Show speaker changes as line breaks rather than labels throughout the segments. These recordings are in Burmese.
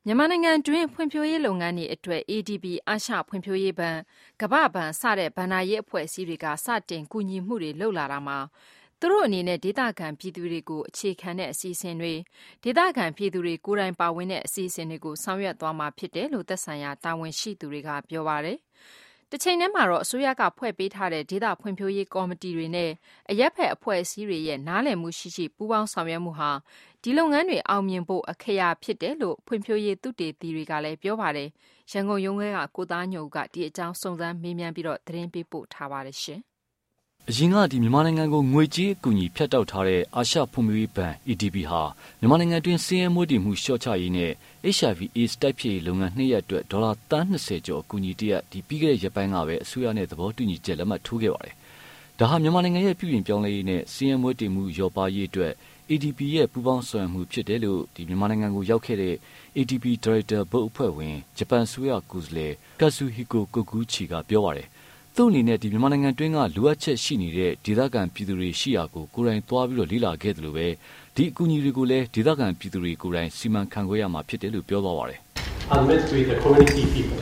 မြန်မာနိုင်ငံတွင်းဖွံ့ဖြိုးရေးလုပ်ငန်းတွေအတွက် ADB အာရှဖွံ့ဖြိုးရေးဘဏ်၊ကမ္ဘာ့ဘဏ်စတဲ့ဘဏ္ဍာရေးအဖွဲ့အစည်းတွေကစတင်ကူညီမှုတွေလုပ်လာတာမှာသူတို့အနေနဲ့ဒေသခံပြည်သူတွေကိုအခြေခံတဲ့အစီအစဉ်တွေဒေသခံပြည်သူတွေကိုယ်တိုင်ပါဝင်တဲ့အစီအစဉ်တွေကိုဆောင်ရွက်သွားမှာဖြစ်တယ်လို့သက်ဆိုင်ရာတာဝန်ရှိသူတွေကပြောပါတယ်။တချိန်တည်းမှာတော့အစိုးရကဖွဲ့ပေးထားတဲ့ဒေသဖွံ့ဖြိုးရေးကော်မတီတွေနဲ့အရပ်ဖက်အဖွဲ့အစည်းတွေရဲ့နားလည်မှုရှိပူးပေါင်းဆောင်ရွက်မှုဟာဒီလုပ်ငန်းတွေအောင်မြင်ဖို့အခရာဖြစ်တယ်လို့ဖွံ့ဖြိုးရေးသုတေသီတွေကလည်းပြောပါတယ်။ရန်ကုန်ရုံးကကိုသားညိုကဒီအကြောင်းစုံစမ်းမေးမြန်းပြီးသတင်းပေးပို့ထားပါတယ်ရှင်။
အရင်ကမြန်မာနိုင်ငံကိုငွေကြေးအကူအညီဖြတ်တောက်ထားတဲ့အာရှဖွံ့ဖြိုးရေးဘဏ် ADB ဟာမြန်မာနိုင်ငံတွင်းဆင်းရဲမွဲတေမှုလျှော့ချရေးနဲ့ HIV/AIDS တိုက်ဖျက်ရေးလုပ်ငန်း2ရပ်အတွက်ဒေါ်လာသန်း20ကျော်အကူအညီတရက်ပြီးခဲ့တဲ့ရက်ပိုင်းကပဲအစိုးရနဲ့သဘောတူညီချက်လက်မှတ်ထိုးခဲ့ပါတယ်။ဒါဟာမြန်မာနိုင်ငံရဲ့ပြည်ပြင်ပြောင်းလဲရေးနဲ့ဆင်းရဲမွဲတေမှုလျော့ပါးရေးအတွက် ADB ရဲ့ပူးပေါင်းဆောင်ရွက်မှုဖြစ်တယ်လို့မြန်မာနိုင်ငံကိုရောက်ခဲ့တဲ့ ADB ဒါရိုက်တာဘုတ်အဖွဲ့ဝင်ဂျပန်အစိုးရကိုယ်စားလှယ်ကာဆူဟီကိုကိုကူချီကပြောပါတယ်။သူ့အနေနဲ့မြန်မာနိုင်ငံတွင်းကလိုအပ်ချက်ရှိနေတဲ့ဒေသခံပြည်သူတွေရှိရာကိုကိုယ်တိုင်သွားပြီးလေ့လာခဲ့တယ်လို့ပဲဒီအကူအညီတွေကိုလည်းဒေသခံပြည်သူတွေကိုယ်တိုင်စီမံခန့်ခွဲရမှာဖြစ်တယ်လို့ပြောသွားပါတယ်။
I met with the community people.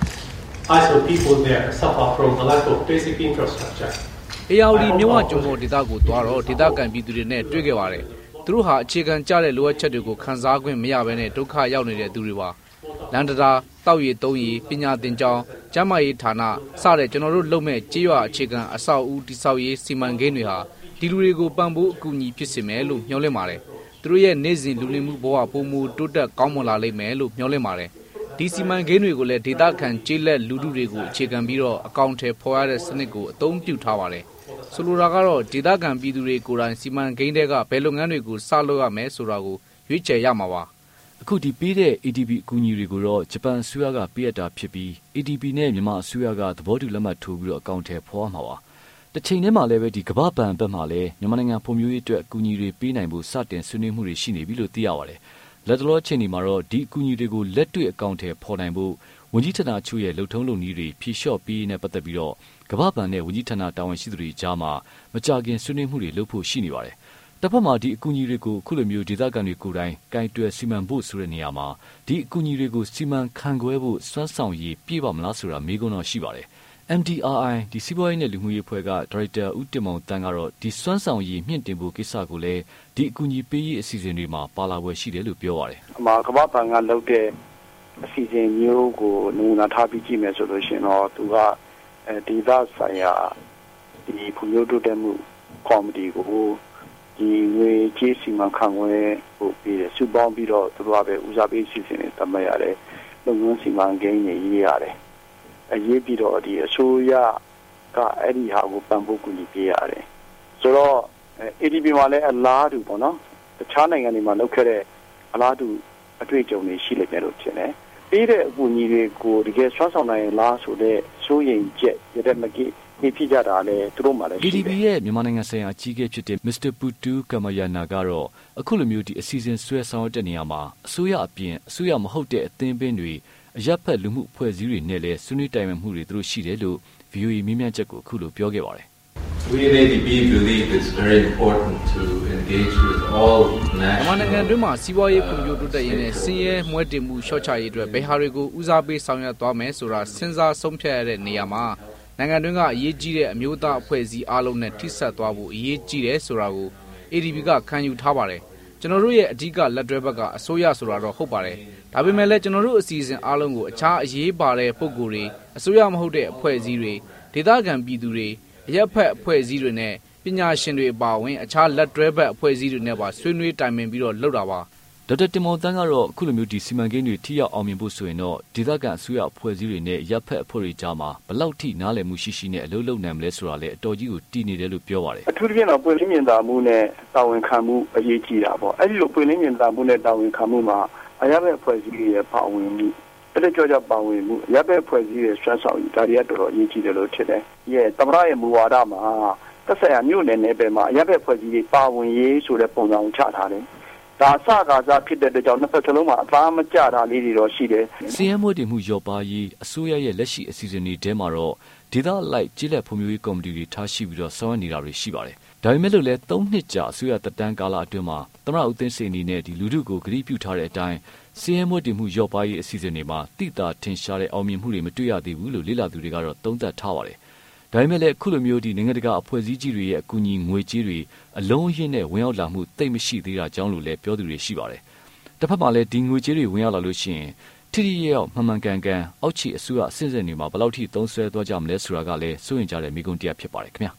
I saw people there suffer from the lack of basic infrastructure.
အေယာဝတီမြဝကျွန်းပေါ်ဒေသကိုသွားတော့ဒေသခံပြည်သူတွေနဲ့တွေ့ခဲ့ပါတယ်။သူတို့ဟာအခြေခံကျတဲ့လိုအပ်ချက်တွေကိုခံစားခွင့်မရဘဲနဲ့ဒုက္ခရောက်နေတဲ့သူတွေပါ။လန်ဒတာတောက်ရည်သုံးရည်ပညာသင်ကျောင်းကျန်းမာရေးဌာနစတဲ့ကျွန်တော်တို့လုပ်မဲ့ကြေးရွာအခြေခံအဆောက်အဦတိဆောက်ရေးစီမံကိန်းတွေဟာဒီလူတွေကိုပံ့ပိုးအကူအညီဖြစ်စေမယ်လို့မျှော်လင့်ပါတယ်။သူတို့ရဲ့နေ့စဉ်လူနေမှုဘဝပုံမူတိုးတက်ကောင်းမွန်လာလိမ့်မယ်လို့မျှော်လင့်ပါတယ်။ဒီစီမံကိန်းတွေကိုလည်းဒေသခံကျေးလက်လူထုတွေကိုအခြေခံပြီးတော့အကောင့်ထဲဖော်ရတဲ့စနစ်ကိုအသုံးပြုထားပါတယ်။ဆိုလိုတာကတော့ဒေသခံပြည်သူတွေကိုယ်တိုင်စီမံကိန်းတွေကဘယ်လုပ်ငန်းတွေကိုစလုပ်ရမယ်ဆိုတာကိုရွေးချယ်ရမှာပါ
။အခုပေးတဲ့ ADB အကူအညီတွေကိုတော့ဂျပန်အစိုးရကပေးအပ်တာဖြစ်ပြီး ADB နဲ့မြန်မာအစိုးရကသဘောတူလက်မှတ်ထိုးပြီးအကောင့်ထဲဖော်ရမှာပါ။တစ်ချိန်တည်းမှာလည်းကမ္ဘာ့ဘဏ်ဘက်မှလည်းမြန်မာနိုင်ငံဖွံ့ဖြိုးရေးအတွက်အကူအညီတွေပေးနိုင်ဖို့စတင်ဆွေးနွေးမှုတွေရှိနေပြီလို့သိရပါတယ်။လက်တလောအချိန်ဒီမှာတော့ဒီအကူအညီတွေကိုလက်တွေ့အကောင့်ထဲဖော်နိုင်ဖို့ဝန်ကြီးဌာနချုပ်ရဲ့လုပ်ထုံးလုပ်နည်းတွေဖြေလျှော့ပေးနဲ့ပတ်သက်ပြီးတော့ကမ္ဘာ့ဘဏ်နဲ့ဝန်ကြီးဌာနတာဝန်ရှိသူတွေကြားမှာမကြာခင်ဆွေးနွေးမှုတွေလုပ်ဖို့ရှိနေပါတယ်။တစ်ဖက်မှာဒီအကူအညီတွေကိုအခုလိုမျိုးဒေသခံတွေကိုယ်တိုင်ကင်တွယ်စီမံဖို့ဆိုတဲ့နေရာမှာဒီအကူအညီတွေကိုစီမံခန့်ခွဲဖို့စွမ်းဆောင်ရည်ပြည့်ပါမလားဆိုတာမေးခွန်းတော့ရှိပါတယ်။ MDRI စီးပွားရေးနဲ့လူမှုရေးအဖွဲ့ကဒါရိုက်တာဦးတင်မောင်တန်းကတော့ဒီစွမ်းဆောင်ရည်မြင့်တင်ဖို့ကိစ္စကိုလည်းဒီအကူအညီပေးရေးအစီအစဉ်တွေမှာပါလာပွဲရှိတယ်လို့ပြောပါတယ်
။ကမ္ဘာ့ဘဏ်ကလုပ်တဲ့အစီအစဉ်မျိုးကိုနမူနာထားပြီးကြည့်မယ်ဆိုလို့ရှိရင်တော့သူကဒေသဆိုင်ရာဒီဖွံ့ဖြိုးတိုးတက်မှုကော်မတီကိုဒီငွေကြေးစီမံခန့်ခွဲဖို့ပြီးစုပေါင်းပြီးတော့သူတို့ကပဲဦးစားပေးစီစဉ်နေသတ်မှတ်ရတယ်လုပ်ငန်းစီမံကိန်းတွေရေးရတယ်အရေးပြီးတော့ဒီအစိုးရကအဲ့ဒီဟာကိုပံ့ပိုးကူညီပေးရတယ်ဆိုတော့ ADB မှာလည်းအလားတူပေါ့နော်တခြားနိုင်ငံတွေမှာလုပ်ခဲ့တဲ့အလားတူအတွေ့အကြုံတွေရှိလိမ့်မယ်လို့ထင်တယ်ပြီးတဲ့အကူအညီတွေကိုတကယ်ဆွမ်းဆောင်နိုင်လားဆိုတဲ့စိုးရိမ်ချက်ရတဲ့မကြီးဒီဖြစ်ကြတာလေသူတို့မှလည်း
ADB ရဲ့မြန်မာနိုင်ငံဆိုင်ရာအကြီးအကဲဖြစ်တဲ့ Mr. Putu Kamayana ကတော့အခုလိုမျိုးဒီအစီအစဉ်ဆွဲဆောင်တဲ့နေရာမှာအစိုးရအပြင်အစိုးရမဟုတ်တဲ့အသင်းပင်တွေအရပ်ဖက်လူမှုအဖွဲ့အစည်းတွေနဲ့လည်းဆွေးနွေးတိုင်ပင်မှုတွေသူတို့ရှိတယ်လို့ VOA မြင်းမြတ်ချက်ကိုအခုလိုပြောခဲ့ပါတယ်
We in ADB believe it's very important to engage with all national
မြန်မာနိုင်ငံတွင်းမှာစီးပွားရေးဖွံ့ဖြိုးတိုးတက်ရေးနဲ့ဆင်းရဲမွဲတေမှုလျှော့ချရေးအတွက်ဘယ်ဟာတွေကိုဦးစားပေးဆောင်ရွက်သွားမယ်ဆိုတာစဉ်းစားဆုံးဖြတ်ရတဲ့နေရာမှာနိုင်ငံတွင်းကအရေးကြီးတဲ့အမျိုးသားအဖွဲ့အစည်းအားလုံးနဲ့ထိစပ်သွားဖို့အရေးကြီးတယ်ဆိုတာကို ADB ကခံယူထားပါတယ်။ကျွန်တော်တို့ရဲ့အဓိကလက်တွဲဘက်ကအစိုးရဆိုတာတော့ဟုတ်ပါတယ်။ဒါပေမဲ့လည်းကျွန်တော်တို့အစီအစဉ်အားလုံးကိုအခြားအရေးပါတဲ့ပုဂ္ဂိုလ်တွေအစိုးရမဟုတ်တဲ့အဖွဲ့အစည်းတွေဒေသခံပြည်သူတွေအရက်ဖက်အဖွဲ့အစည်းတွေနဲ့ပညာရှင်တွေအပါအဝင်အခြားလက်တွဲဘက်အဖွဲ့အစည်းတွေနဲ့ပါဆွေးနွေးတိုင်ပင်ပြီးတော့လုပ်တာပါ
ဒေါက်တာတင်မောင်တန်းကတော့အခုလိုမျိုးဒီစီမံကိန်းတွေထိရောက်အောင်မြင်ဖို့ဆိုရင်တော့ဒေသခံအစိုးရအဖွဲ့အစည်းတွေနဲ့ရပ်ဖက်အဖွဲ့တွေကြားမှာဘလောက်ထိနားလည်မှုရှိနဲ့အလုပ်လုပ်နိုင်မလဲဆိုတာလည်းအတော်ကြီးကိုတည်နေတယ်လို့ပြောပါတယ်
အထူးသဖြင့်တော့ပွင့်လင်းမြင်သာမှုနဲ့တာဝန်ခံမှုအရေးကြီးတာပေါ့အဲ့ဒီလိုပွင့်လင်းမြင်သာမှုနဲ့တာဝန်ခံမှုမှာအရပ်ဖက်အဖွဲ့အစည်းတွေရဲ့ပါဝင်မှုအဲ့ဒီကြောင့်ပါဝင်မှုရပ်ဖက်အဖွဲ့အစည်းတွေဆွမ်းဆောင်ဒါတွေကတော်တော်အရေးကြီးတယ်လို့ထင်တယ်သမ္မတရဲ့မူဝါဒမှာသက်ဆိုင်ရာမြို့နယ်နယ်ပယ်မှာအရပ်ဖက်အဖွဲ့အစည်းတွေပါဝင်ရေးဆိုတဲ့ပုံစံကိုချထားတယ်ဒါအစကားစားဖြစ်တဲ့အတွက်ကြောင့်နှစ်ဖက်စလုံးမှာအသားမကျတာလေးတွေတော့ရှိတယ်
။စီးရဲမွေးတင်မှုရော့ပါရေးအစိုးရရဲ့လက်ရှိအစီအစဉ်တွေထဲမှာတော့ဒေသလိုက်ကျေးလက်ဖွံ့ဖြိုးရေးကော်မတီတွေထားရှိပြီးတော့ဆောင်ရွက်နေတာတွေရှိပါတယ်။ဒါပေမဲ့လို့လည်း3နှစ်ကြာအစိုးရတက်တန်းကာလအတွင်းမှာသမ္မတဦးသိန်းစိန်အနေနဲ့ဒီလူထုကိုဂရုပြုထားတဲ့အတိုင်းစည်ရဲမွတ်တင်မှုရော့ပါရေးအစီအစဉ်တွေမှာတိတာထင်ရှားတဲ့အောင်မြင်မှုတွေမတွေ့ရသေးဘူးလို့လေ့လာသူတွေကတော့သုံးသပ်ထားပါတယ်။ဒါပေမဲ့လည်းအခုလိုမျိုးဒီနိုင်ငံတကာအဖွဲ့အစည်းကြီးတွေရဲ့အကူအညီငွေကြေးတွေအလုံးအရင်းနဲ့ဝင်ရောက်လာမှုသိပ်မရှိသေးတာကြောင့်လို့လည်းပြောသူတွေရှိပါတယ်။တစ်ဖက်မှာလည်းဒီငွေကြေးတွေဝင်ရောက်လာလို့ရှိရင်ထိထိရောက်မှန်မှန်ကန်ကန်အောက်ခြေအစိုးရအဆင့်ဆင့်တွေမှာဘယ်လောက်ထိသုံးစွဲသွားကြမလဲဆိုတာကလည်းစိုးရင်ကြတဲ့မိကုံးတရားဖြစ်ပါတယ်ခင်ဗျာ